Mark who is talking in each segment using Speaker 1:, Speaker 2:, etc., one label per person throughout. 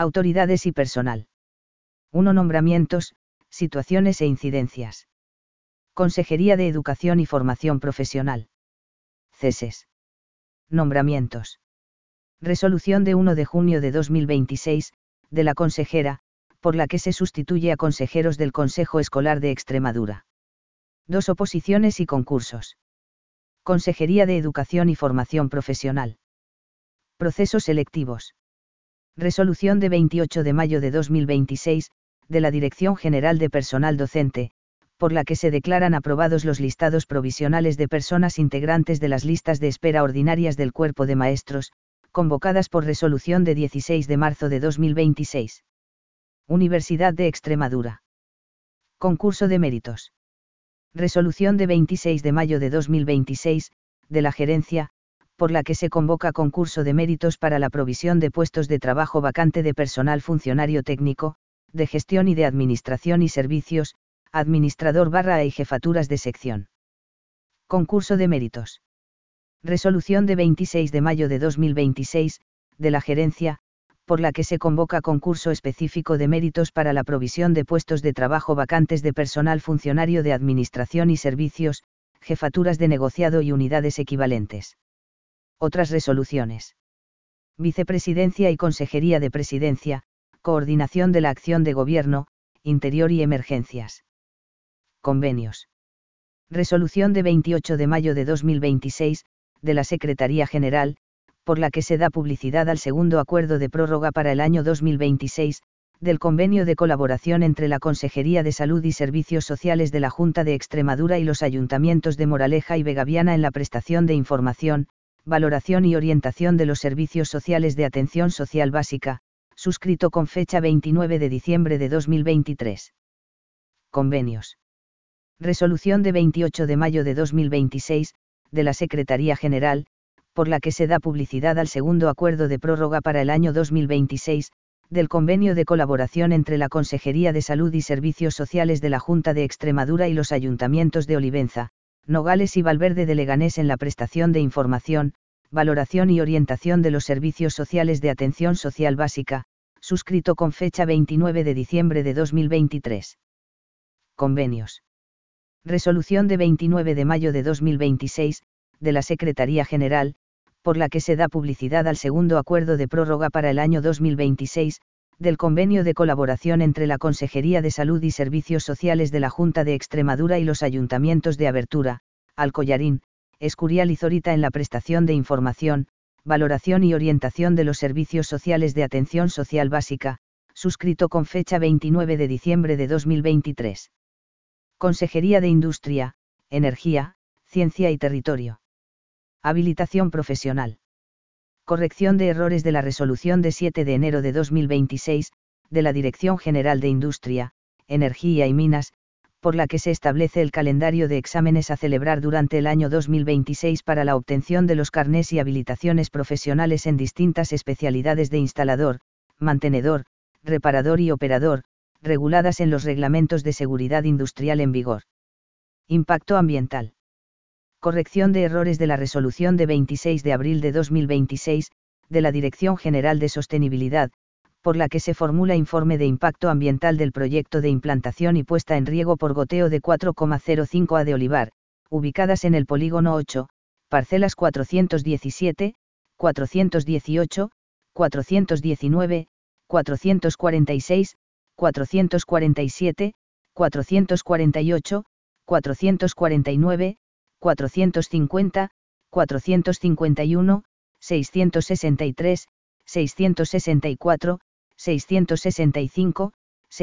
Speaker 1: Autoridades y personal. 1. Nombramientos, situaciones e incidencias. Consejería de Educación y Formación Profesional. Ceses. Nombramientos. Resolución de 1 de junio de 2026, de la consejera, por la que se sustituye a consejeros del Consejo Escolar de Extremadura. 2. Oposiciones y concursos. Consejería de Educación y Formación Profesional. Procesos selectivos. Resolución de 28 de mayo de 2026, de la Dirección General de Personal Docente, por la que se declaran aprobados los listados provisionales de personas integrantes de las listas de espera ordinarias del Cuerpo de Maestros, convocadas por resolución de 16 de marzo de 2026. Universidad de Extremadura. Concurso de méritos. Resolución de 26 de mayo de 2026, de la Gerencia, por la que se convoca concurso de méritos para la provisión de puestos de trabajo vacante de personal funcionario técnico, de gestión y de administración y servicios, administrador / y jefaturas de sección. Concurso de méritos. Resolución de 26 de mayo de 2026, de la Gerencia, por la que se convoca concurso específico de méritos para la provisión de puestos de trabajo vacantes de personal funcionario de administración y servicios, jefaturas de negociado y unidades equivalentes. Otras resoluciones. Vicepresidencia y Consejería de Presidencia, coordinación de la acción de gobierno, interior y emergencias. Convenios. Resolución de 28 de mayo de 2026, de la Secretaría General, por la que se da publicidad al segundo acuerdo de prórroga para el año 2026, del convenio de colaboración entre la Consejería de Salud y Servicios Sociales de la Junta de Extremadura y los ayuntamientos de Moraleja y Vegaviana en la prestación de información, valoración y orientación de los servicios sociales de atención social básica, suscrito con fecha 29 de diciembre de 2023. Convenios. Resolución de 28 de mayo de 2026, de la Secretaría General, por la que se da publicidad al segundo acuerdo de prórroga para el año 2026, del convenio de colaboración entre la Consejería de Salud y Servicios Sociales de la Junta de Extremadura y los ayuntamientos de Olivenza, Nogales y Valverde de Leganés en la prestación de información, valoración y orientación de los servicios sociales de atención social básica, suscrito con fecha 29 de diciembre de 2023. Convenios. Resolución de 29 de mayo de 2026, de la Secretaría General, por la que se da publicidad al segundo acuerdo de prórroga para el año 2026, del convenio de colaboración entre la Consejería de Salud y Servicios Sociales de la Junta de Extremadura y los ayuntamientos de Abertura, Alcollarín, Escurial y Zorita en la prestación de información, valoración y orientación de los servicios sociales de atención social básica, suscrito con fecha 29 de diciembre de 2023. Consejería de Industria, Energía, Ciencia y Territorio. Habilitación profesional. Corrección de errores de la resolución de 7 de enero de 2026, de la Dirección General de Industria, Energía y Minas, por la que se establece el calendario de exámenes a celebrar durante el año 2026 para la obtención de los carnés y habilitaciones profesionales en distintas especialidades de instalador, mantenedor, reparador y operador, reguladas en los reglamentos de seguridad industrial en vigor. Impacto ambiental. Corrección de errores de la resolución de 26 de abril de 2026, de la Dirección General de Sostenibilidad, por la que se formula informe de impacto ambiental del proyecto de implantación y puesta en riego por goteo de 4,05 a de olivar, ubicadas en el polígono 8, parcelas 417, 418, 419, 446, 447, 448, 449, 450, 451, 663, 664, 665,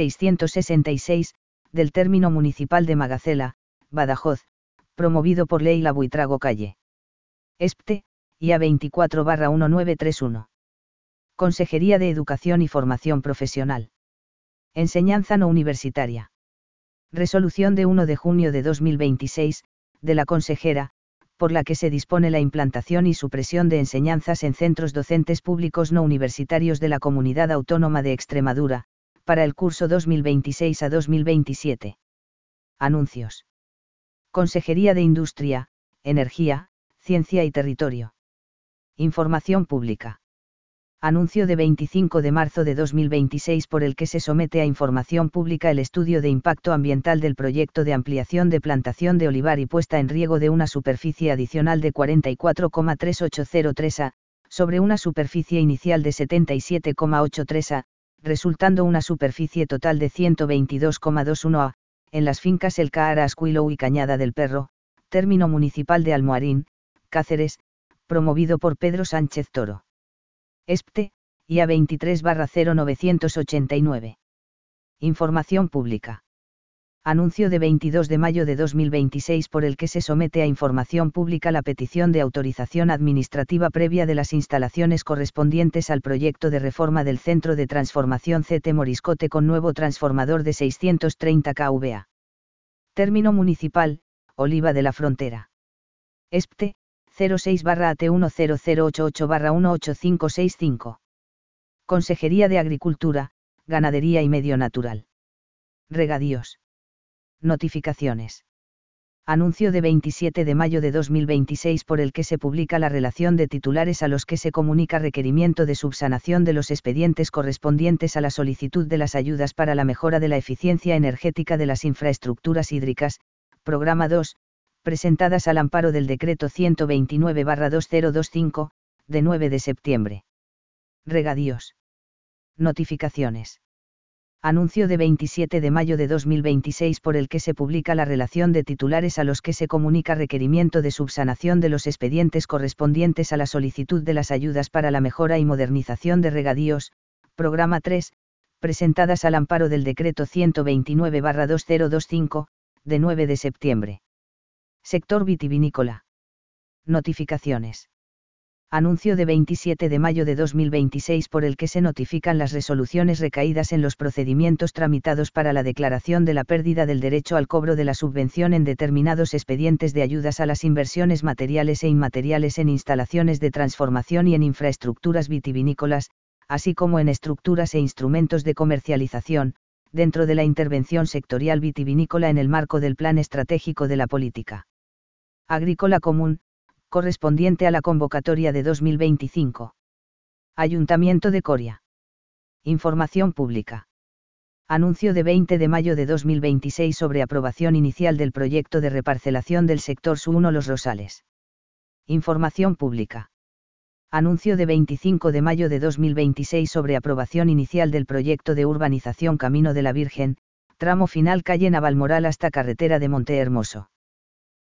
Speaker 1: 666, del término municipal de Magacela, Badajoz, promovido por Leila Buitrago Calle. ESPTE, IA 24/1931. Consejería de Educación y Formación Profesional. Enseñanza no universitaria. Resolución de 1 de junio de 2026, de la consejera, por la que se dispone la implantación y supresión de enseñanzas en centros docentes públicos no universitarios de la Comunidad Autónoma de Extremadura, para el curso 2026 a 2027. Anuncios. Consejería de Industria, Energía, Ciencia y Territorio. Información pública. Anuncio de 25 de marzo de 2026 por el que se somete a información pública el estudio de impacto ambiental del proyecto de ampliación de plantación de olivar y puesta en riego de una superficie adicional de 44,3803 a, sobre una superficie inicial de 77,83 a, resultando una superficie total de 122,21 a, en las fincas El Caara Ascuilo y Cañada del Perro, término municipal de Almoharín, Cáceres, promovido por Pedro Sánchez Toro. ESPTE, IA 23/0989. Información pública. Anuncio de 22 de mayo de 2026 por el que se somete a información pública la petición de autorización administrativa previa de las instalaciones correspondientes al proyecto de reforma del Centro de Transformación CT Moriscote con nuevo transformador de 630 kVA. Término municipal, Oliva de la Frontera. ESPTE, 06/AT100888/18565. Consejería de Agricultura, Ganadería y Medio Natural. Regadíos. Notificaciones. Anuncio de 27 de mayo de 2026 por el que se publica la relación de titulares a los que se comunica requerimiento de subsanación de los expedientes correspondientes a la solicitud de las ayudas para la mejora de la eficiencia energética de las infraestructuras hídricas, Programa 2, presentadas al amparo del Decreto 129/2025, de 9 de septiembre. Regadíos. Notificaciones. Anuncio de 27 de mayo de 2026 por el que se publica la relación de titulares a los que se comunica requerimiento de subsanación de los expedientes correspondientes a la solicitud de las ayudas para la mejora y modernización de regadíos, Programa 3, presentadas al amparo del Decreto 129/2025, de 9 de septiembre. Sector vitivinícola. Notificaciones. Anuncio de 27 de mayo de 2026 por el que se notifican las resoluciones recaídas en los procedimientos tramitados para la declaración de la pérdida del derecho al cobro de la subvención en determinados expedientes de ayudas a las inversiones materiales e inmateriales en instalaciones de transformación y en infraestructuras vitivinícolas, así como en estructuras e instrumentos de comercialización, dentro de la intervención sectorial vitivinícola en el marco del Plan Estratégico de la Política Agrícola Común, correspondiente a la convocatoria de 2025. Ayuntamiento de Coria. Información pública. Anuncio de 20 de mayo de 2026 sobre aprobación inicial del proyecto de reparcelación del sector Su1 Los Rosales. Información pública. Anuncio de 25 de mayo de 2026 sobre aprobación inicial del proyecto de urbanización Camino de la Virgen, tramo final calle Navalmoral hasta carretera de Montehermoso.